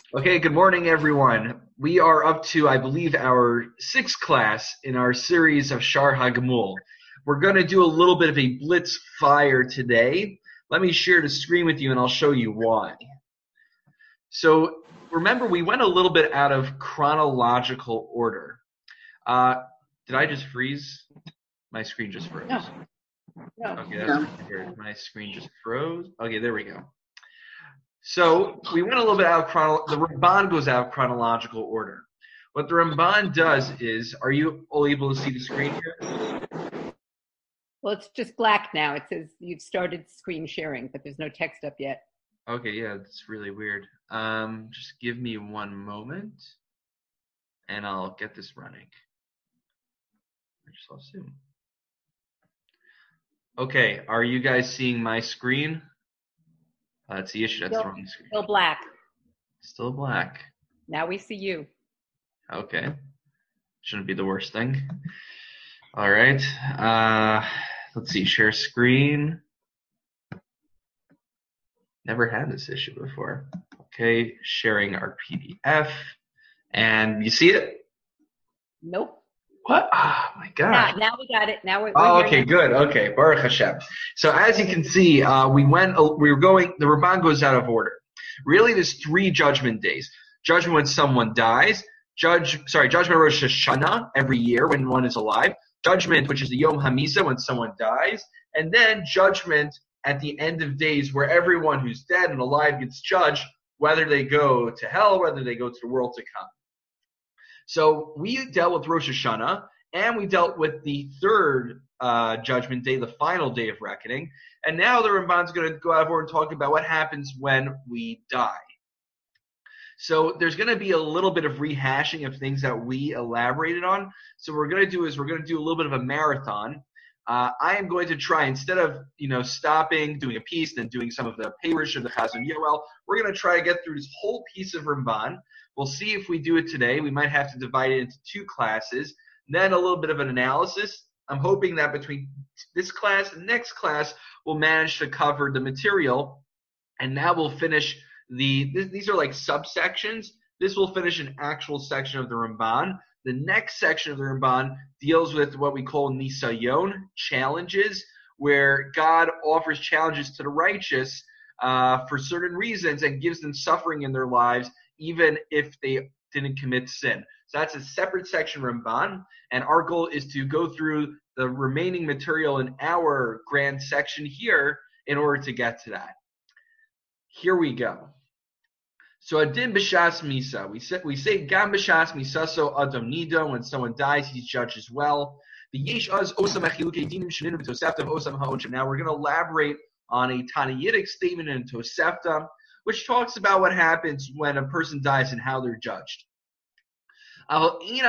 Okay, good morning, everyone. We are up to, I believe, our sixth class in our series of Shar HaGemul. We're going to do a little bit of a blitz fire today. Let me share the screen with you, and I'll show you why. So remember, we went a little bit out of chronological order. Did I just freeze? My screen just froze. No. Okay, that's weird. My screen just froze. Okay, there we go. So we went a little bit out of the Ramban goes out of chronological order. What the Ramban does is, are you all able to see the screen here? Well, it's just black now. It says you've started screen sharing, but there's no text up yet. Okay, yeah, that's really weird. Just give me one moment, and I'll get this running. I just saw soon. Okay, are you guys seeing my screen? That's the issue. That's the wrong screen. Still black. Still black. Now we see you. Okay. Shouldn't be the worst thing. All right. Let's see. Share screen. Never had this issue before. Okay. Sharing our PDF. And you see it? Nope. What? Oh, my gosh. Now we got it. Now we're okay, here. Good. Okay. Baruch Hashem. So as you can see, the Ramban goes out of order. Really, there's 3 judgment days. Judgment when someone dies. Judgment Rosh Hashanah every year when one is alive. Judgment, which is the Yom HaMisa when someone dies. And then judgment at the end of days where everyone who's dead and alive gets judged, whether they go to hell, whether they go to the world to come. So we dealt with Rosh Hashanah, and we dealt with the third judgment day, the final day of reckoning. And now the Ramban's going to go out and talk about what happens when we die. So there's going to be a little bit of rehashing of things that we elaborated on. So what we're going to do is we're going to do a little bit of a marathon. I am going to try, instead of stopping, doing a piece, then doing some of the Peirush of the Chazon Yoel, we're going to try to get through this whole piece of Ramban. We'll see if we do it today. We might have to divide it into 2 classes, then a little bit of an analysis. I'm hoping that between this class and next class, we'll manage to cover the material, and now we'll finish these are like subsections. This will finish an actual section of the Ramban. The next section of the Ramban deals with what we call Nisayon, challenges, where God offers challenges to the righteous for certain reasons and gives them suffering in their lives, even if they didn't commit sin. So that's a separate section of Ramban, and our goal is to go through the remaining material in our grand section here in order to get to that. Here we go. So adin b'shas misa, we say gam b'shas misa, so adam nido, when someone dies, he's judged as well. Now we're going to elaborate on a Tanaitic statement in Tosefta, which talks about what happens when a person dies and how they're judged. We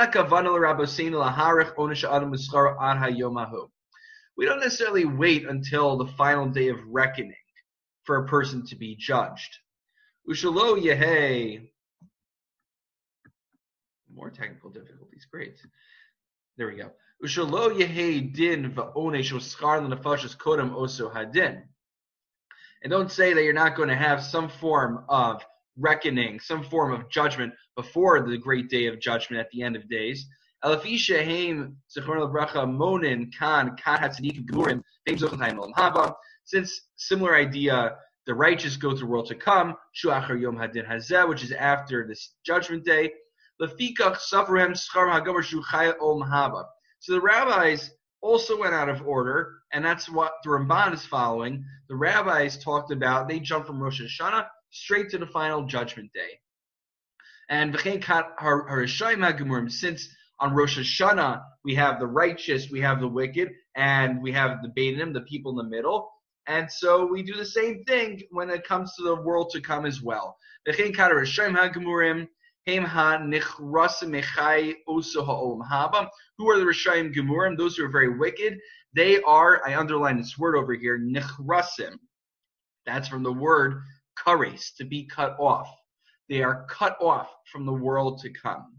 don't necessarily wait until the final day of reckoning for a person to be judged. Ushalo Yehei. More technical difficulties. Great. There we go. Ushalo Yehei din va'onesh uskar l'nefashos kodem oso hadin. And don't say that you're not going to have some form of reckoning, some form of judgment before the great day of judgment at the end of days. Elafisha heim zichron lebracha monin kan kat hatzadikim gemurim beim zochayim olam haba. Since similar idea. The righteous go to the world to come, Shuachar Yom Hadin Hazeh, which is after this judgment day. Lefikach Safrahem Schar HaGomer Shuchai Olam Haba. So the rabbis also went out of order, and that's what the Ramban is following. The rabbis talked about, they jumped from Rosh Hashanah straight to the final judgment day. And since on Rosh Hashanah we have the righteous, we have the wicked, and we have the Beinim, the people in the middle. And so we do the same thing when it comes to the world to come as well. Who are the Rishayim Gemurim? Those who are very wicked. They are, I underline this word over here, Nichrasim. That's from the word kares, to be cut off. They are cut off from the world to come.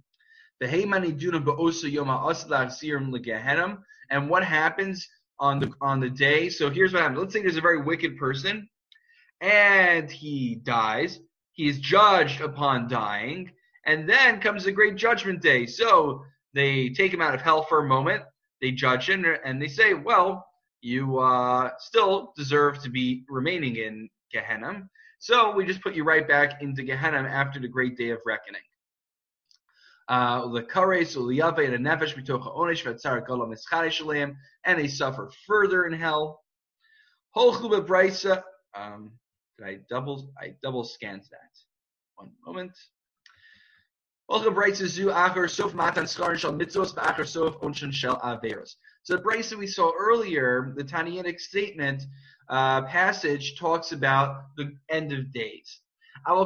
And what happens on the day? So here's what happens. Let's say there's a very wicked person, and he dies. he is judged upon dying, and then comes the great judgment day. So they take him out of hell for a moment, they judge him, and they say, well, you still deserve to be remaining in Gehenna, so we just put you right back into Gehenna after the great day of reckoning. And they suffer further in hell. Did I double scanned that? One moment. So the brayso we saw earlier, the Tannaitic statement passage talks about the end of days. But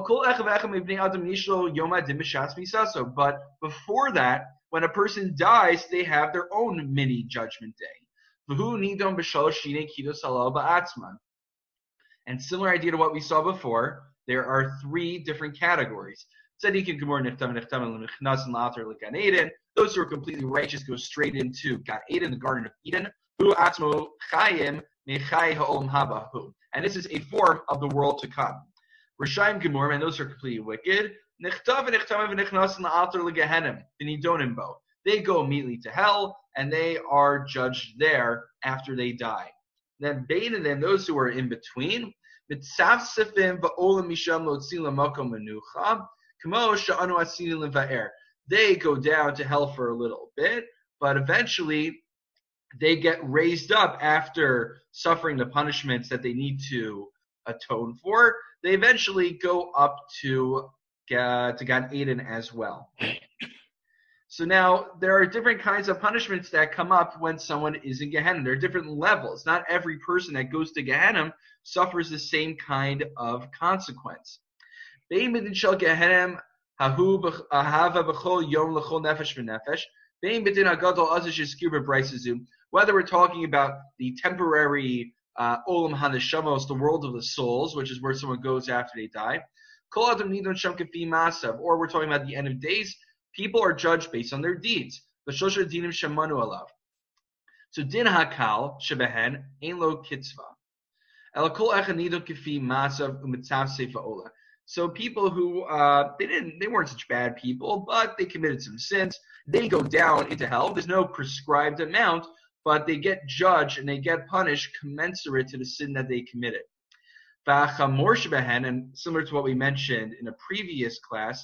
before that, when a person dies, they have their own mini judgment day. And similar idea to what we saw before, there are three different categories. Those who are completely righteous go straight into Gan Eden, the Garden of Eden. And this is a form of the world to come. Rishayim Gemur, and those who are completely wicked. They go immediately to hell, and they are judged there after they die. Then Bain and them, those who are in between, they go down to hell for a little bit, but eventually they get raised up after suffering the punishments that they need to atone for. They eventually go up to Gan Eden as well. So now there are different kinds of punishments that come up when someone is in Gehenna. There are different levels. Not every person that goes to Gehenna suffers the same kind of consequence. Whether we're talking about the temporary Olam HaNeshamos, the world of the souls, which is where someone goes after they die, or we're talking about the end of days, people are judged based on their deeds. So din hakal shebehen ein lo kitzva. So people who they weren't such bad people, but they committed some sins, they go down into hell. There's no prescribed amount, but they get judged and they get punished commensurate to the sin that they committed. And similar to what we mentioned in a previous class,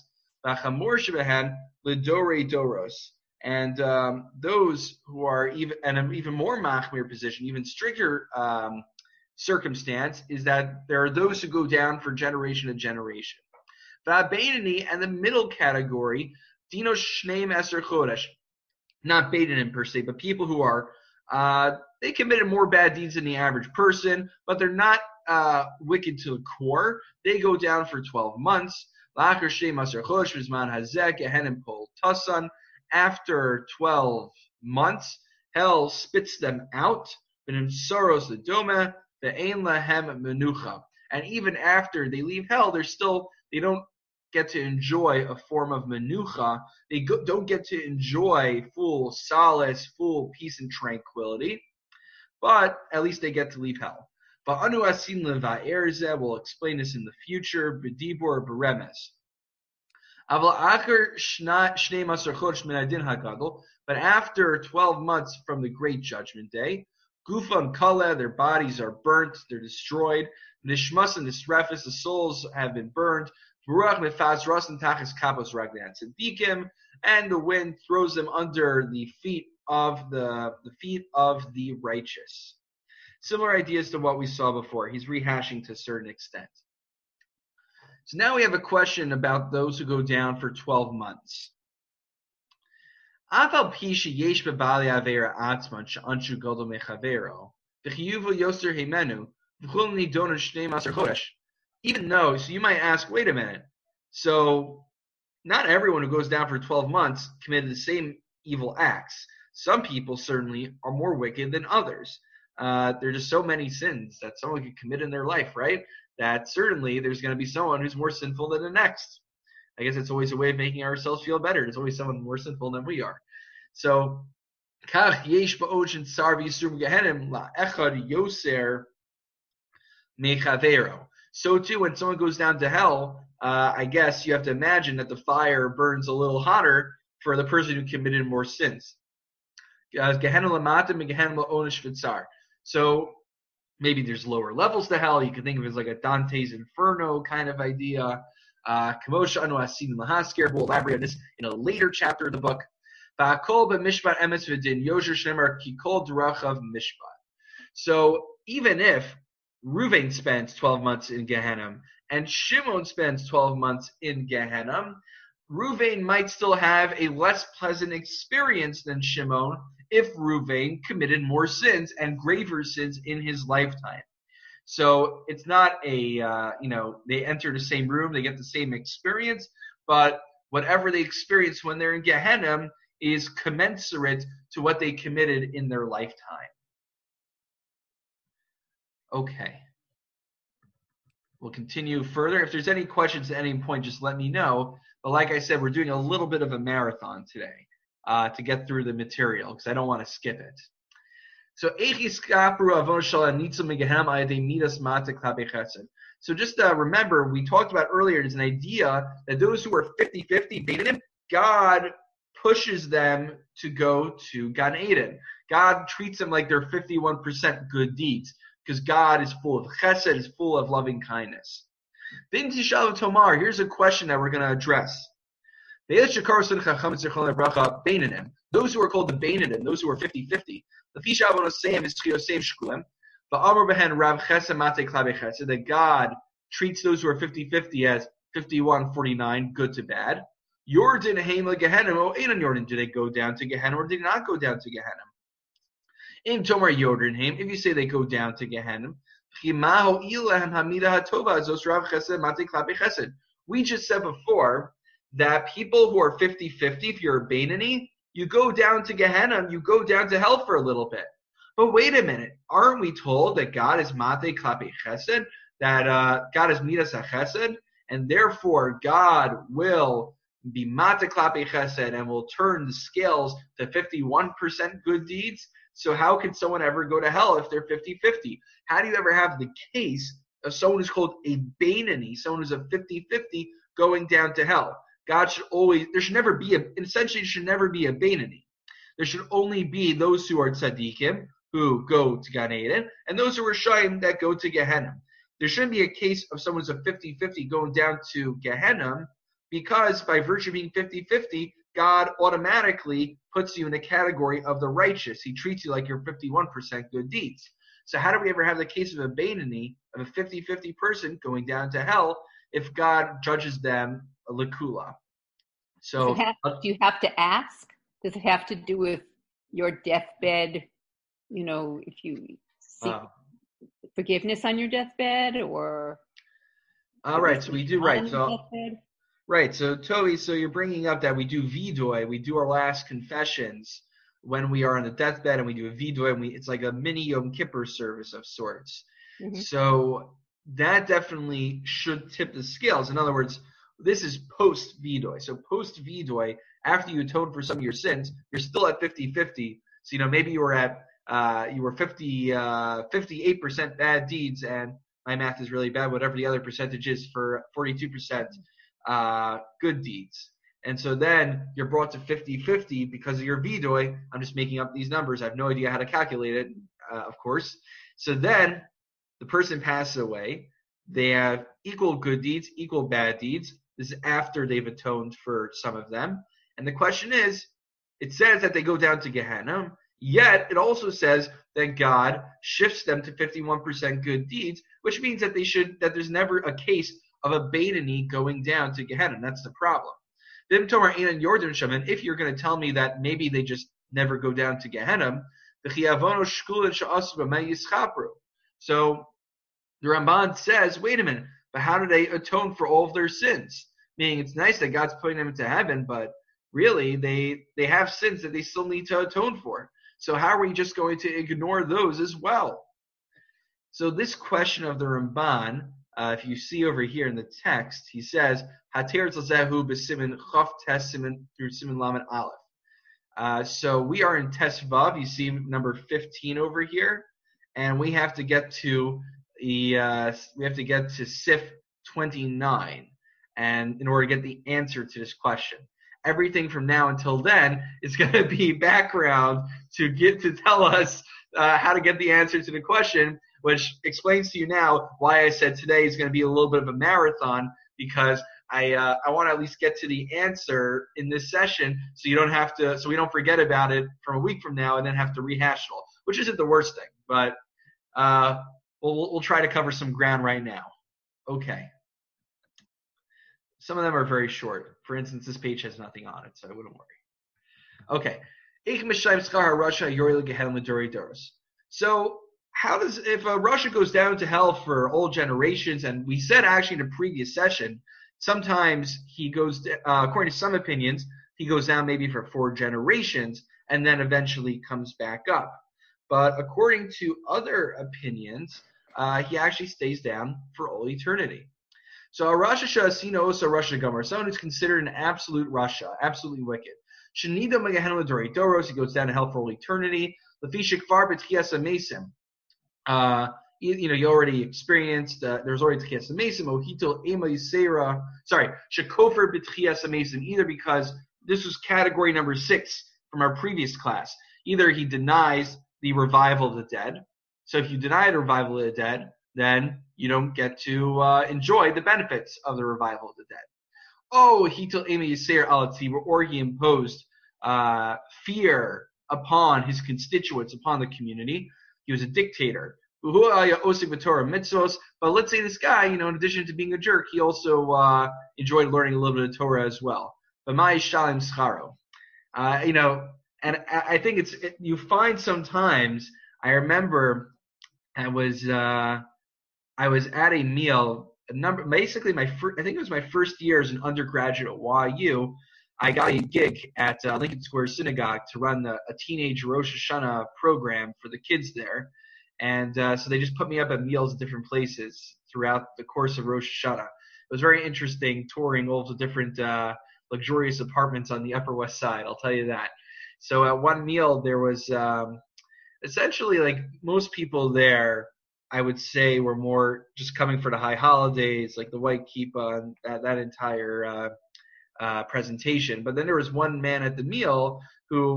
and those who are even and an even more machmir position, even stricter circumstance, is that there are those who go down for generation to generation. And the middle category, Dino Shneim Eser Chodesh, not Beinanim per se, but people who are they committed more bad deeds than the average person, but they're not wicked to the core. They go down for 12 months. After 12 months, hell spits them out. And even after they leave hell, they don't get to enjoy a form of menucha. They don't get to enjoy full solace, full peace and tranquility, but at least they get to leave hell. We'll explain this in the future. B'dibur b'remes. But after 12 months from the great judgment day, Gufan Kala, their bodies are burnt, they're destroyed. Nishmas and Nisrefis, the souls have been burned. Baruch Mefaz Rasan Tachis Kapos Raglan Tzadikim, and the wind throws them under the feet of the righteous. Similar ideas to what we saw before. He's rehashing to a certain extent. So now we have a question about those who go down for 12 months. Even though, so you might ask, wait a minute, so not everyone who goes down for 12 months committed the same evil acts. Some people certainly are more wicked than others. There are just so many sins that someone could commit in their life, right? That certainly there's going to be someone who's more sinful than the next. I guess it's always a way of making ourselves feel better. There's always someone more sinful than we are. So, so too, when someone goes down to hell, I guess you have to imagine that the fire burns a little hotter for the person who committed more sins. So maybe there's lower levels to hell. You can think of it as like a Dante's Inferno kind of idea. We'll elaborate on this in a later chapter of the book. So even if Reuven spends 12 months in Gehenna and Shimon spends 12 months in Gehenna, Reuven might still have a less pleasant experience than Shimon if Reuven committed more sins and graver sins in his lifetime. So it's not they enter the same room, they get the same experience, but whatever they experience when they're in Gehenna is commensurate to what they committed in their lifetime. Okay. We'll continue further. If there's any questions at any point, just let me know. But like I said, we're doing a little bit of a marathon today to get through the material because I don't want to skip it. So So just remember, we talked about earlier, there's an idea that those who are 50-50, God pushes them to go to Gan Eden. God treats them like they're 51% good deeds, because God is full of chesed, is full of loving kindness. Tomar, here's a question that we're going to address. Those who are called the Beinanim, those who are 50-50, that God treats those who are 50-50 as 51-49, good to bad. Yordan Haim Gehenna, Yordan, do they go down to Gehenna or did they not go down to Gehenna? In Tomar Yordan Haim, if you say they go down to Gehenna, we just said before that people who are 50-50, if you're a Beinani, you go down to Gehenna, you go down to hell for a little bit. But wait a minute, aren't we told that God is Mate Klape Chesed, that God is Midas HaChesed, and therefore God will be Mate Klape Chesed and will turn the scales to 51% good deeds? So how can someone ever go to hell if they're 50-50? How do you ever have the case of someone who's called a Beinani, someone who's a 50-50 going down to hell? There should never be a Beinani. There should only be those who are tzaddikim, who go to Gan Eden, and those who are shayim that go to Gehenna. There shouldn't be a case of someone's a 50-50 going down to Gehenna, because by virtue of being 50-50, God automatically puts you in the category of the righteous. He treats you like you're 51% good deeds. So how do we ever have the case of a Beinani, of a 50-50 person going down to hell, if God judges them a Lakula? So do you have to ask? Does it have to do with your deathbed? If you seek forgiveness on your deathbed, or right. So we do right. So right. So Toby, so you're bringing up that we do vidoy. We do our last confessions when we are on the deathbed, and we do a vidoy, and it's like a mini Yom Kippur service of sorts. Mm-hmm. So that definitely should tip the scales. In other words, this is post vidoy. So post vidoy, after you atone for some of your sins, you're still at 50-50. So maybe you were at 58% bad deeds, and my math is really bad, whatever the other percentage is, for 42% good deeds. And so then you're brought to 50-50 because of your vidoy. I'm just making up these numbers. I have no idea how to calculate it, of course. So then the person passes away. They have equal good deeds, equal bad deeds. This is after they've atoned for some of them. And the question is, it says that they go down to Gehenna, yet it also says that God shifts them to 51% good deeds, which means that there's never a case of a Beinani going down to Gehenna. That's the problem. If you're going to tell me that maybe they just never go down to Gehenna, so the Ramban says, wait a minute, but how do they atone for all of their sins? Meaning, it's nice that God's putting them into heaven, but really they have sins that they still need to atone for. So how are we just going to ignore those as well? So this question of the Ramban, if you see over here in the text, he says, Hater tzalzehu b'simin chaf tes simin through simin lamed aleph. So we are in Tes Vav. You see number 15 over here, and we have to get to Sif 29. and in order to get the answer to this question. Everything from now until then is going to be background to tell us how to get the answer to the question, which explains to you now why I said today is going to be a little bit of a marathon, because I want to at least get to the answer in this session, so we don't forget about it from a week from now and then have to rehash it all, which isn't the worst thing, but we'll try to cover some ground right now. Okay. Some of them are very short. For instance, this page has nothing on it, so I wouldn't worry. Okay. So if Russia goes down to hell for all generations, and we said actually in a previous session, sometimes he goes, according to some opinions, he goes down maybe for 4 generations and then eventually comes back up. But according to other opinions, he actually stays down for all eternity. So a Rasha Shasina Osa Rasha Gomer, someone who's considered an absolute Rasha, absolutely wicked. Shanida Megahen Ladori Doros, he goes down to hell for all eternity. Lafishik Far B'Tchias Mesim. You already experienced, there's already Tchias Mesim, Ohito Ema Yisera, Shakofer B'Tchias Mesim, either because this was category number 6 from our previous class. Either he denies the revival of the dead. So if you deny the revival of the dead, then you don't get to enjoy the benefits of the revival of the dead. Oh, Hito Ema Yisera al Tzibur, or he imposed fear upon his constituents, upon the community. He was a dictator. But let's say this guy, in addition to being a jerk, he also enjoyed learning a little bit of Torah as well. But and I think you find sometimes. I remember I was at a meal. Basically, I think it was my first year as an undergraduate at YU. I got a gig at Lincoln Square Synagogue to run a teenage Rosh Hashanah program for the kids there. And so they just put me up at meals at different places throughout the course of Rosh Hashanah. It was very interesting touring all the different luxurious apartments on the Upper West Side, I'll tell you that. So at one meal, there was essentially, like most people there, I would say, were more just coming for the high holidays, like the white kippah and that entire presentation. But then there was one man at the meal who,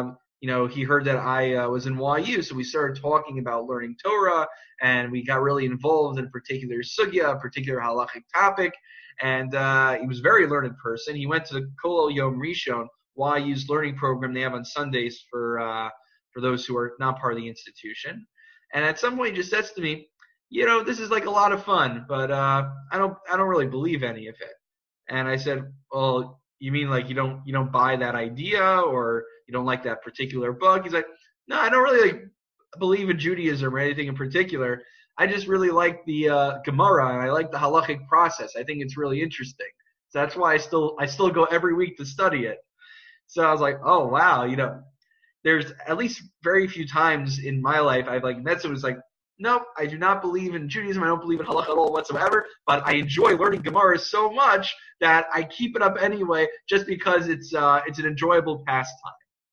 he heard that I was in YU, so we started talking about learning Torah, and we got really involved in a particular sugya, a particular halachic topic, and he was a very learned person. He went to the Kol Yom Rishon, YU's learning program they have on Sundays for those who are not part of the institution. And at some point he just says to me, this is like a lot of fun, but I don't really believe any of it. And I said, well, you mean like you don't buy that idea, or you don't like that particular book? He's like, no, I don't really believe in Judaism or anything in particular. I just really like the Gemara, and I like the halachic process. I think it's really interesting. So that's why I still go every week to study it. So I was like, oh wow, there's at least very few times in my life I've met someone who's like, nope, I do not believe in Judaism. I don't believe in halakha at all whatsoever, but I enjoy learning Gemara so much that I keep it up anyway, just because it's an enjoyable pastime.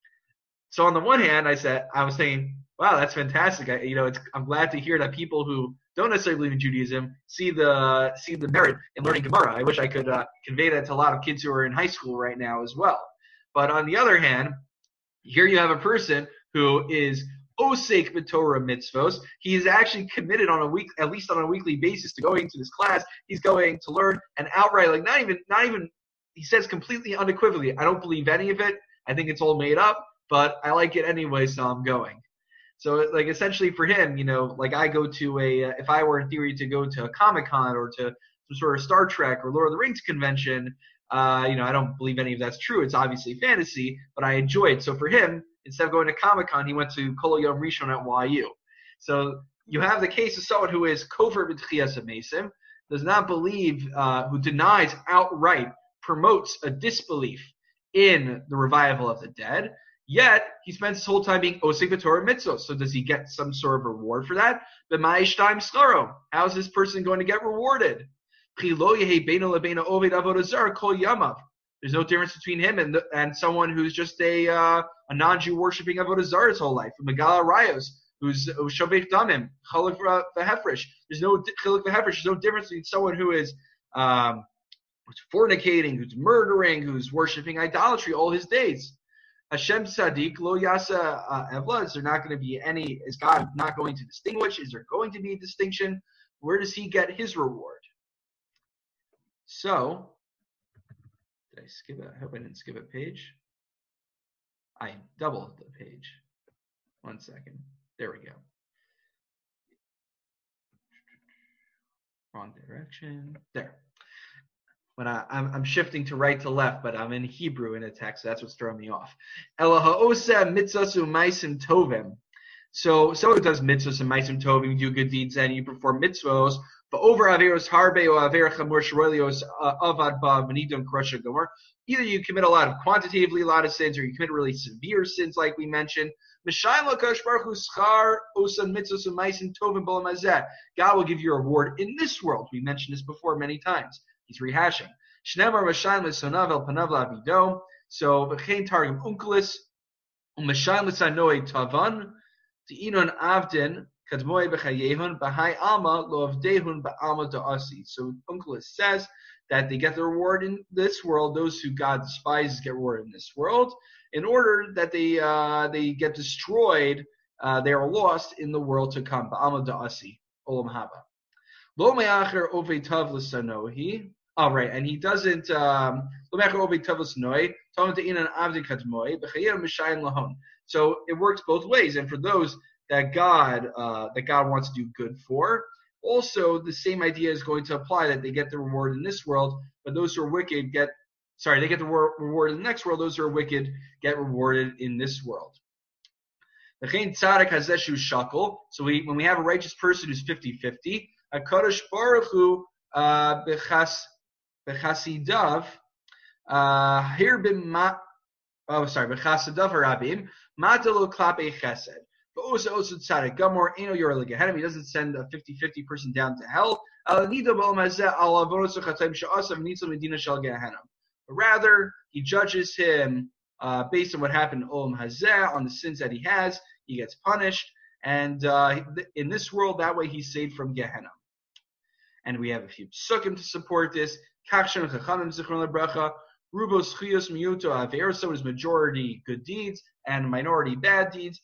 So on the one hand, I was saying, wow, that's fantastic. I'm glad to hear that people who don't necessarily believe in Judaism see the merit in learning Gemara. I wish I could convey that to a lot of kids who are in high school right now as well. But on the other hand, here you have a person who is osek b'Torah mitzvos. He is actually committed at least on a weekly basis to going to this class. He's going to learn, and outright, not even, he says completely unequivocally, I don't believe any of it. I think it's all made up, but I like it anyway, so I'm going. So essentially for him, I go to if I were in theory to go to a Comic-Con or to some sort of Star Trek or Lord of the Rings convention, I don't believe any of that's true. It's obviously fantasy, but I enjoy it. So for him, instead of going to Comic-Con, he went to Kol Yom Rishon at YU. So you have the case of someone who is kofer b'tchias mesim, does not believe, who denies outright, promotes a disbelief in the revival of the dead, yet he spends his whole time being osek b'Torah mitzvos. So does he get some sort of reward for that? B'mai shtaim scharo. How is this person going to get rewarded? There's no difference between him and someone who's just a non-Jew worshiping Avodah Zarah his whole life. Megala Rayos, who's Shovech Damim, Chaluk v'Hefresh. There's no Chiluk v'Hefresh. There's no difference between someone who is who's fornicating, who's murdering, who's worshiping idolatry all his days. Hashem Tzaddik lo yasa evla. Is there not going to be any? Is God not going to distinguish? Is there going to be a distinction? Where does he get his reward? So, did I skip it? I hope I didn't skip a page. I doubled the page. 1 second. There we go. Wrong direction. There. When I'm shifting to right to left, but I'm in Hebrew in a text, so that's what's throwing me off. So someone who does mitzvahs and maisim tovim, you do good deeds, and you perform mitzvahs, but over averos harbe or aver chamor shroilios avad ba v'nidon krosha gomer. Either you commit a lot of quantitatively a lot of sins, or you commit really severe sins, like we mentioned. God will give you a reward in this world. We mentioned this before many times. He's rehashing. So v'chein targum unkelis u'mashayim l'sanoi tavan ti'inon avdin kadmoi b'chayehun b'hai alma lo avdehun ba'alma da'asi. So unkelis says that they get the reward in this world. Those who God despises get rewarded in this world. In order that they get destroyed, they are lost in the world to come. Ba'alma da'asi olam haba. Lo me'acher ovei tav l'sanohi. All right, and he doesn't. So it works both ways, and for those that God wants to do good for, also the same idea is going to apply, that they get the reward in this world, but those who are wicked they get the reward in the next world. Those who are wicked get rewarded in this world. So when we have a righteous person who's 50-50, HaKadosh Baruch Hu B'chasidav b'chasidav harabim matalo klape chesed. But also tzaddik gamor eno yor legehenim. He doesn't send a 50-50 person down to hell. But rather, he judges him based on what happened in Olam Hazeh, on the sins that he has. He gets punished, and in this world, that way he's saved from Gehenna. And we have a few psukim to support this. Kachshem chachamim zichron lebracha. Rubos chiyos miyuto aver. So is majority good deeds and minority bad deeds.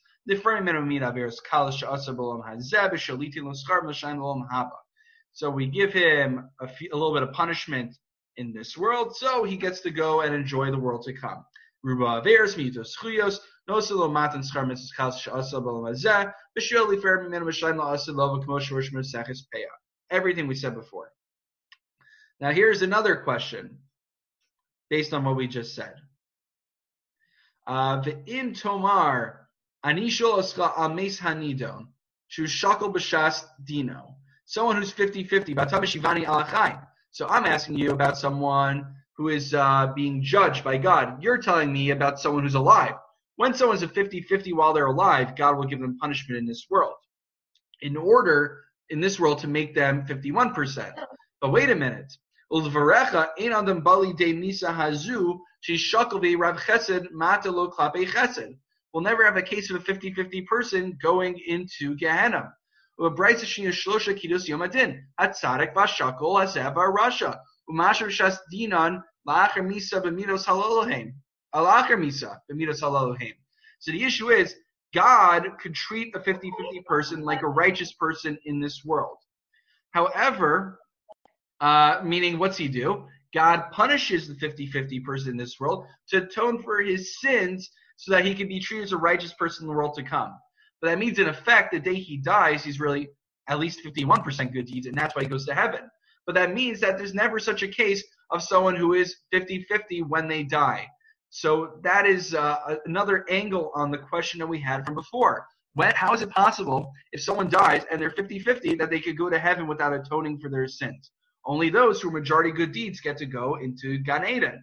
So we give him a little bit of punishment in this world, so he gets to go and enjoy the world to come. Ruba averos miyutos chiyos. Noselo matan schar mitzvos kalas she'asa b'olam hazeh. B'shil lifer mimenu m'shayim la'asa lova k'mo shorosh m'seches peah. Everything we said before. Now here's another question based on what we just said. V'im tomar anishol oska ames hanidon shu shakol b'shas dino. Someone who's 50-50. Batam shivani alachai. So I'm asking you about someone who is being judged by God. You're telling me about someone who's alive. When someone's a 50-50 while they're alive, God will give them punishment in this world. In this world to make them 51%. But wait a minute. We'll never have a case of a 50-50 person going into Gehenna. So the issue is, God could treat a 50-50 person like a righteous person in this world. However, meaning what's he do? God punishes the 50-50 person in this world to atone for his sins so that he can be treated as a righteous person in the world to come. But that means, in effect, the day he dies, he's really at least 51% good deeds, and that's why he goes to heaven. But that means that there's never such a case of someone who is 50-50 when they die. So that is another angle on the question that we had from before. How is it possible, if someone dies and they're 50-50, that they could go to heaven without atoning for their sins? Only those who are majority good deeds get to go into Gan Eden.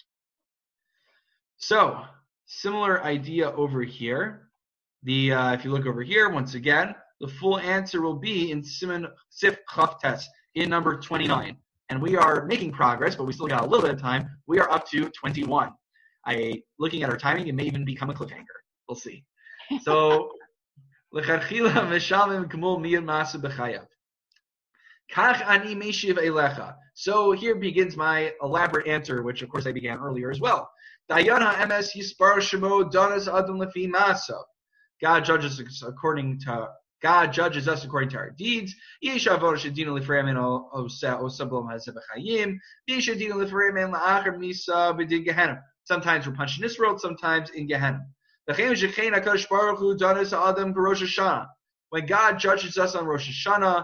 So, similar idea over here. If you look over here, once again, the full answer will be in Siman Sif Chaf Tes, in number 29. And we are making progress, but we still got a little bit of time. We are up to 21. Looking at our timing, it may even become a cliffhanger. We'll see. So, So here begins my elaborate answer, which of course I began earlier as well. God judges us according to our deeds. Sometimes we're punished in this world, sometimes in Gehenna. When God judges us on Rosh Hashanah,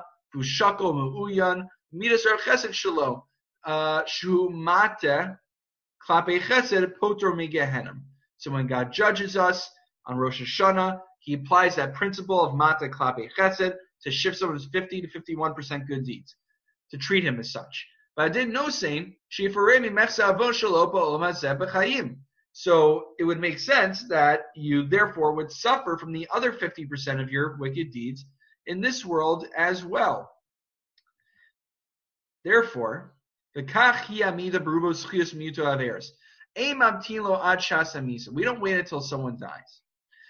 Midas Chesed Shelo, Shu Mate Klape Chesed Potro Migehenim. So when God judges us on Rosh Hashanah, He applies that principle of Mate Klape Chesed to shift someone's 50 to 51% good deeds, to treat him as such. But I didn't know saying Shifaremi Mechsa Avon Shelo Ba'olam Hazeh B'Chayim. So it would make sense that you therefore would suffer from the other 50% of your wicked deeds in this world as well. Therefore, we don't wait until someone dies.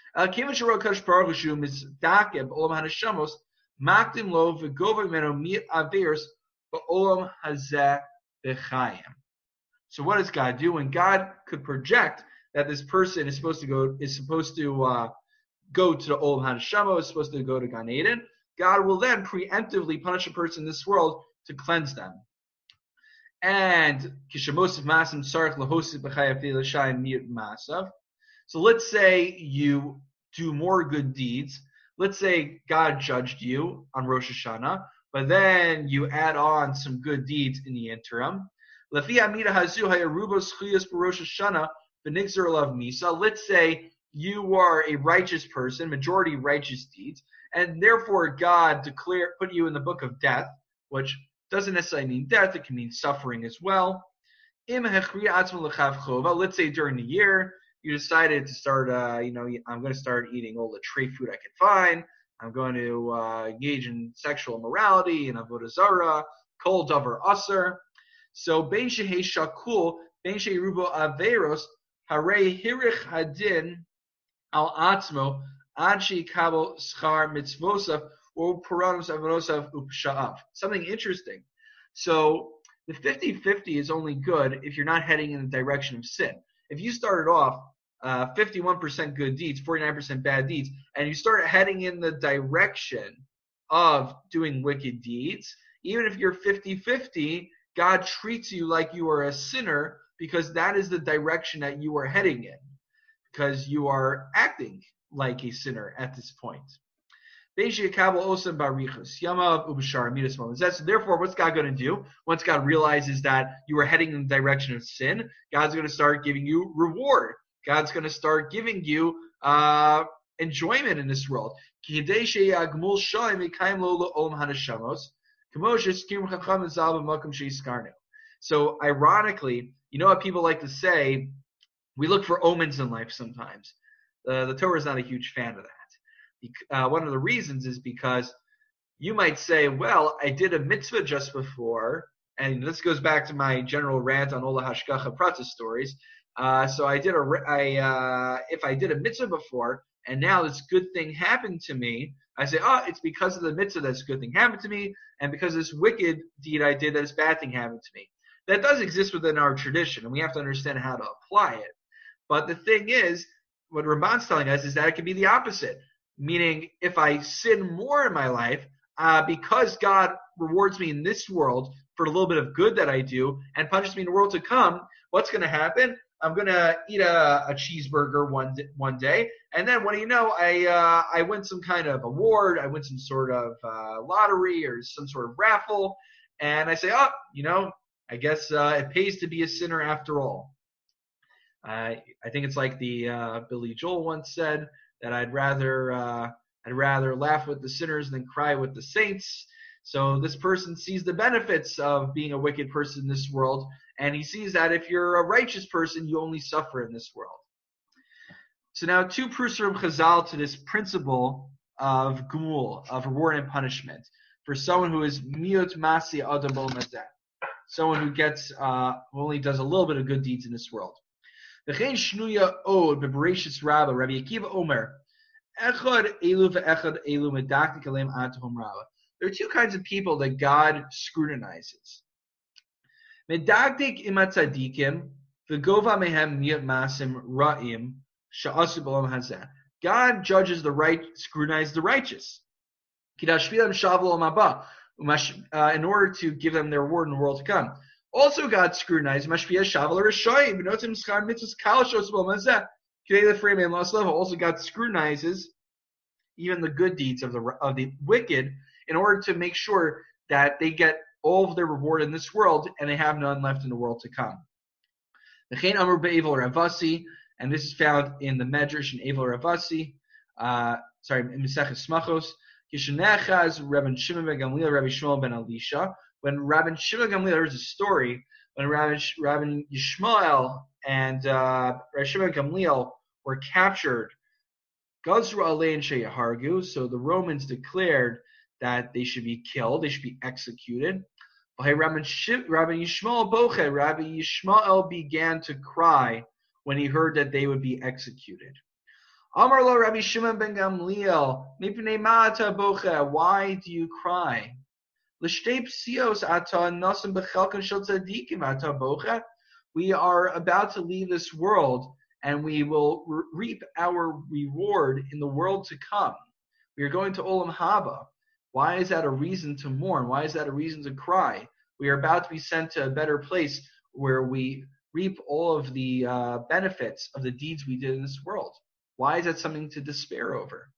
So what does God do? When God could project that this person is supposed to go to the Olam HaNeshama, is supposed to go to Gan Eden, God will then preemptively punish a person in this world to cleanse them. And so let's say you do more good deeds. Let's say God judged you on Rosh Hashanah, but then you add on some good deeds in the interim. Let's say you are a righteous person, majority righteous deeds, and therefore God put you in the book of death, which doesn't necessarily mean death, it can mean suffering as well. Let's say during the year, you decided to start, I'm going to start eating all the tray food I can find. I'm going to engage in sexual immorality and avodah zarah, kol davar aser. So, ben shehei shakul, ben shehei rubo averos, harei hirich hadin al atzmo, ad sheikabel schar mitzvosav, or puranos avonosav upsha'av. Something interesting. So, the 50-50 is only good if you're not heading in the direction of sin. If you started off 51% good deeds, 49% bad deeds, and you start heading in the direction of doing wicked deeds, even if you're 50-50, God treats you like you are a sinner because that is the direction that you are heading in, because you are acting like a sinner at this point. Therefore, what's God going to do? Once God realizes that you are heading in the direction of sin, God's going to start giving you reward. God's going to start giving you enjoyment in this world. So ironically, you know what people like to say? We look for omens in life sometimes. The Torah is not a huge fan of that. One of the reasons is because you might say, well, I did a mitzvah just before, and this goes back to my general rant on Ola Hashgacha Pratis stories. So if I did a mitzvah before, and now this good thing happened to me, I say, it's because of the mitzvah that this good thing happened to me, and because of this wicked deed I did that this bad thing happened to me. That does exist within our tradition, and we have to understand how to apply it. But the thing is, what Ramban's telling us is that it can be the opposite. Meaning, if I sin more in my life, because God rewards me in this world for a little bit of good that I do and punishes me in the world to come, what's going to happen? I'm going to eat a cheeseburger one day, and then what do you know? I win some kind of award, I win some sort of lottery or some sort of raffle, and I say, I guess it pays to be a sinner after all. I think it's like the Billy Joel once said, that I'd rather laugh with the sinners than cry with the saints. So this person sees the benefits of being a wicked person in this world, and he sees that if you're a righteous person, you only suffer in this world. So now 2 proofs from Chazal to this principle of gmul, of reward and punishment, for someone who is miut masi adam b'olamazeh, someone who who only does a little bit of good deeds in this world. Rabbi Akiva Omer, there are 2 kinds of people that God scrutinizes. Medagdik imat tzadikim, v'gova mehem niyat masim ra'im, sha'asu b'olam hazeh. God judges the right, scrutinizes the righteous. In order to give them their reward in the world to come. Also, God scrutinizes. Also, God scrutinizes even the good deeds of the wicked in order to make sure that they get all of their reward in this world and they have none left in the world to come. And this is found in the Medrash in Evel Ravasi, in Maseches Smachos. Rabban Shimon ben Gamliel, Rabbi Shmuel ben Elisha. When Rabban Shimon ben Gamliel, there's a story when Rabban Yishmael and Rabbi Shimon ben Gamliel were captured. Gazru alein sheyahargu. So the Romans declared that they should be killed, they should be executed. Rabbi Yishmael boche. Rabbi Yishmael began to cry when he heard that they would be executed. Amar lo Rabbi Shimon ben Gamliel, mipnei ma'ata bocha, why do you cry? L'shtei psios ata nasim bechelkan shel tzadikim ata bocha. We are about to leave this world, and we will reap our reward in the world to come. We are going to Olam Haba. Why is that a reason to mourn? Why is that a reason to cry? We are about to be sent to a better place where we reap all of the benefits of the deeds we did in this world. Why is that something to despair over?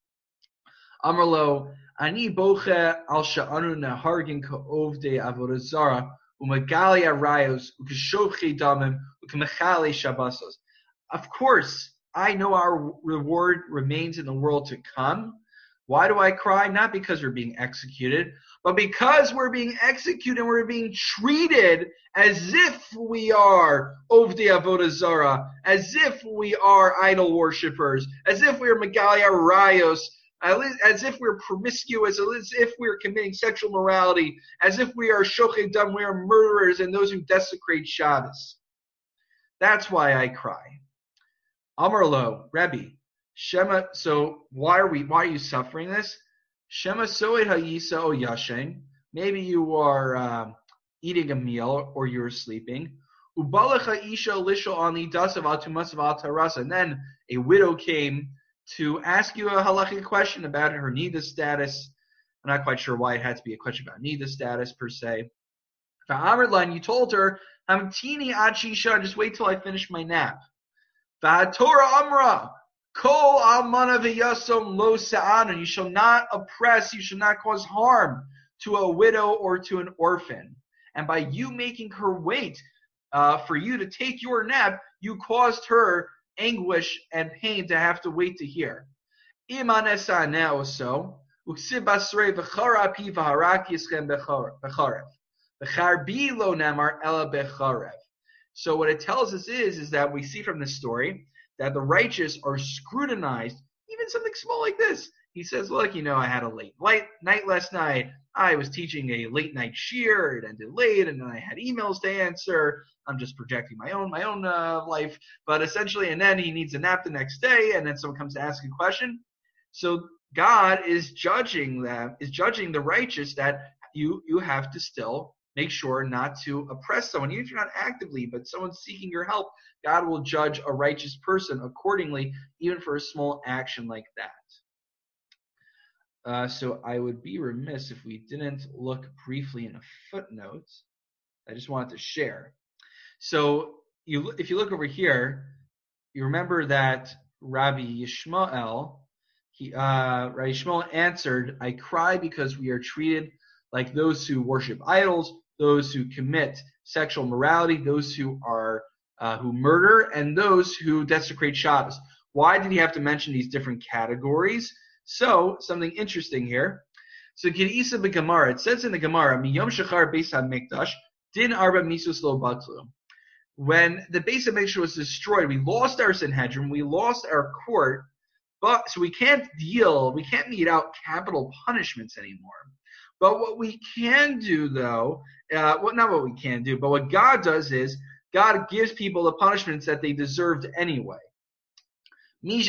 Amarlo, ani boche al sha'anu nehargin ka'ovdei avodah zara u'magali arayos u'kashofchei damim u'kamechale shabbasos. Of course, I know our reward remains in the world to come. Why do I cry? Not because we're being executed, but because we're being executed and we're being treated as if we are Ovdei Avodah Zarah, as if we are idol worshippers, as if we are Megali Arayos, as if we're promiscuous, as if we're committing sexual morality, as if we are Shochei Dam, we are murderers and those who desecrate Shabbos. That's why I cry. Amar lo, Rebbe, Shema, so why are you suffering this? Shema soed hayisa o yashen. Maybe you are eating a meal or you're sleeping. Ubalacha isha lisho ani dasav atumasav tarasa. And then a widow came to ask you a halachic question about her nida status. I'm not quite sure why it had to be a question about nida status per se. Fa'amrlan, you told her, Hamtini achisha, just wait till I finish my nap. Fa'atorah amra. Kol almana v'yasom lo sa'an, you shall not oppress, you shall not cause harm to a widow or to an orphan. And by you making her wait for you to take your nap, you caused her anguish and pain to have to wait to hear. Iman esa'aneh oso, uksib basrei v'chara pi v'harak yischem b'charev. V'charbi lo namar ela b'charev. So what it tells us is that we see from this story that the righteous are scrutinized, even something small like this. He says, look, I had a late night last night. I was teaching a late night shiur. It ended late, and then I had emails to answer. I'm just projecting my own life. But essentially, and then he needs a nap the next day, and then someone comes to ask a question. So God is judging the righteous that you have to still make sure not to oppress someone, even if you're not actively, but someone's seeking your help. God will judge a righteous person accordingly, even for a small action like that. So I would be remiss if we didn't look briefly in a footnote. I just wanted to share. So if you look over here, you remember that Rabbi Yishmael answered, I cry because we are treated like those who worship idols, those who commit sexual morality, those who are who murder, and those who desecrate Shabbos. Why did he have to mention these different categories? So, something interesting here. So, Gedisa b'Gemara, it says in the Gemara, Miyom Shechar Beis HaMikdash, Din Arba Misus Lo Batlu. When the Beis HaMikdash was destroyed, we lost our Sanhedrin, we lost our court, so we can't mete out capital punishments anymore. But what we can do, though, not what we can do, but what God does is, God gives people the punishments that they deserved anyway. If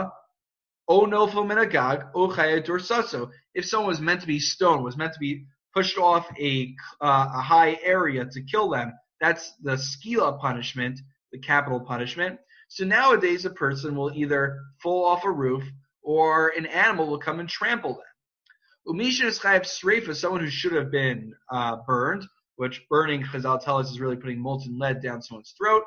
someone was meant to be stoned, was meant to be pushed off a high area to kill them. That's the skila punishment, the capital punishment. So nowadays a person will either fall off a roof or an animal will come and trample them. Umisha is chayav sreifa, someone who should have been burned, which burning, Chazal tell us, is really putting molten lead down someone's throat.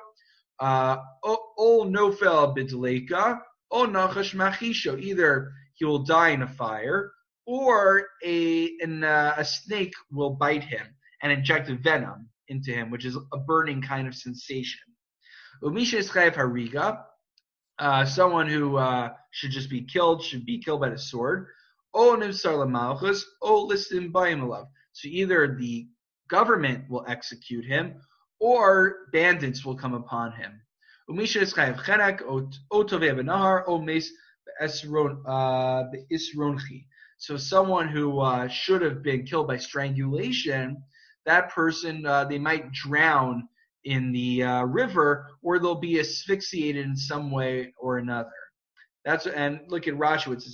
O nofel b'dleika, o nachash machisho. Either he will die in a fire, or a snake will bite him and inject a venom into him, which is a burning kind of sensation. Umisha is chayav hariga, someone who should just be killed, should be killed by the sword. O nimsar lamalchus, o listim bayimalav. So either the government will execute him, or bandits will come upon him. Umisha is chayav chenek, o toveh benahar, o mes be'isronchi. So someone who should have been killed by strangulation, that person, they might drown in the river, or they'll be asphyxiated in some way or another. And look at Rashi, it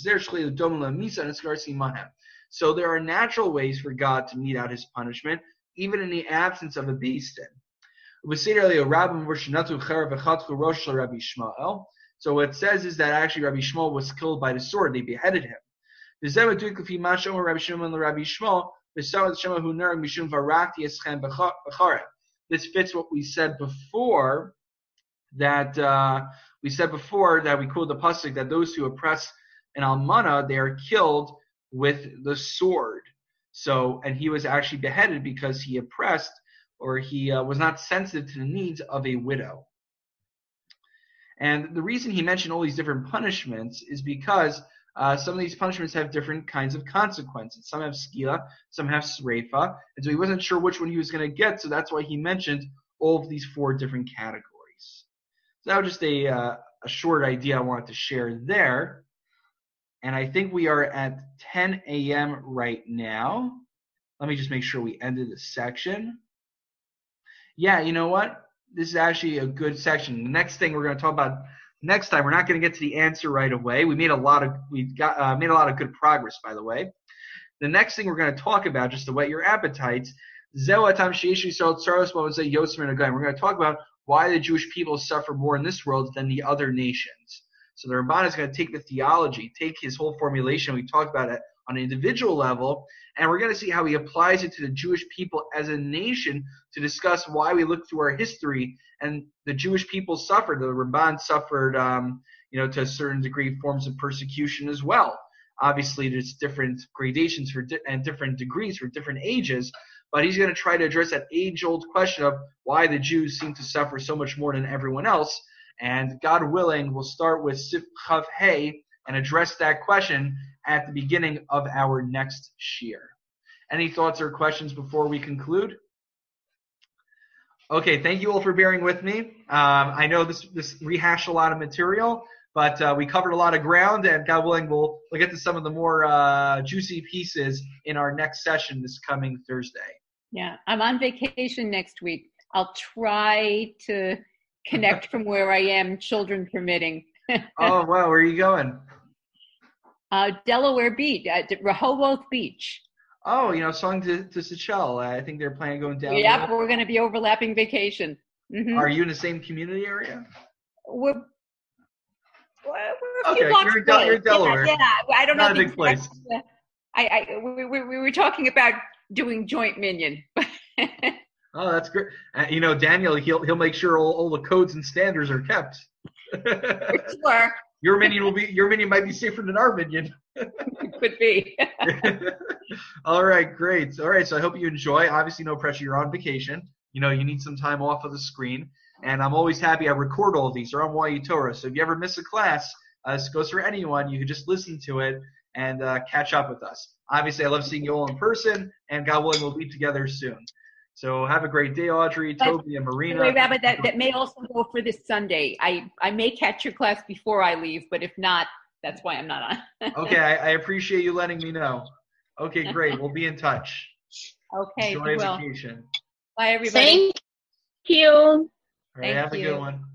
says, so there are natural ways for God to mete out his punishment, even in the absence of a beast. So what it says is that actually Rabbi Shmuel was killed by the sword, they beheaded him. This fits what we said before, that we quote the pasuk that those who oppress an almana, they are killed with the sword. So, and he was actually beheaded because he oppressed, or he was not sensitive to the needs of a widow. And the reason he mentioned all these different punishments is because some of these punishments have different kinds of consequences. Some have skila, some have sreifa, and so he wasn't sure which one he was going to get, so that's why he mentioned all of these 4 different categories. So that was just a short idea I wanted to share there. And I think we are at 10 a.m. right now. Let me just make sure we ended the section. Yeah, you know what? This is actually a good section. The next thing we're going to talk about next time, we're not going to get to the answer right away. We made a lot of good progress, by the way. The next thing we're going to talk about, just to whet your appetites, we're going to talk about why the Jewish people suffer more in this world than the other nations. So the Ramban is going to take the theology, take his whole formulation, we talked about it on an individual level, and we're going to see how he applies it to the Jewish people as a nation to discuss why we look through our history. And the Jewish people suffered, the Ramban suffered, to a certain degree, forms of persecution as well. Obviously, there's different gradations and different degrees for different ages, but he's going to try to address that age-old question of why the Jews seem to suffer so much more than everyone else. And God willing, we'll start with Sif Chav Hey and address that question at the beginning of our next shiur. Any thoughts or questions before we conclude? Okay, thank you all for bearing with me. I know this rehashed a lot of material, but we covered a lot of ground, and God willing, we'll get to some of the more juicy pieces in our next session this coming Thursday. Yeah, I'm on vacation next week. I'll try to connect from where I am, children permitting. Oh, wow. Where are you going? Delaware Beach, Rehoboth Beach. Oh, song to Seychelles. I think they're planning on going down. Yeah, we're going to be overlapping vacation. Mm-hmm. Are you in the same community area? We're a few blocks away. You're in Delaware. Yeah, I don't know. Not a big place. We were talking about doing joint minyan. Oh, that's great. Daniel, he'll make sure all the codes and standards are kept. For sure. Your minion might be safer than our minion. Could be. All right, great. All right, so I hope you enjoy. Obviously, no pressure. You're on vacation. You need some time off of the screen. And I'm always happy I record all of these. They're on YU Torah. So if you ever miss a class, this goes for anyone. You can just listen to it and catch up with us. Obviously, I love seeing you all in person, and God willing, we'll be together soon. So have a great day, Audrey, Toby, and Marina. Wait, Rabbi, that may also go for this Sunday. I may catch your class before I leave, but if not, that's why I'm not on. Okay, I appreciate you letting me know. Okay, great. We'll be in touch. Okay, enjoy vacation. Bye, everybody. Thank you. All right, have a good one.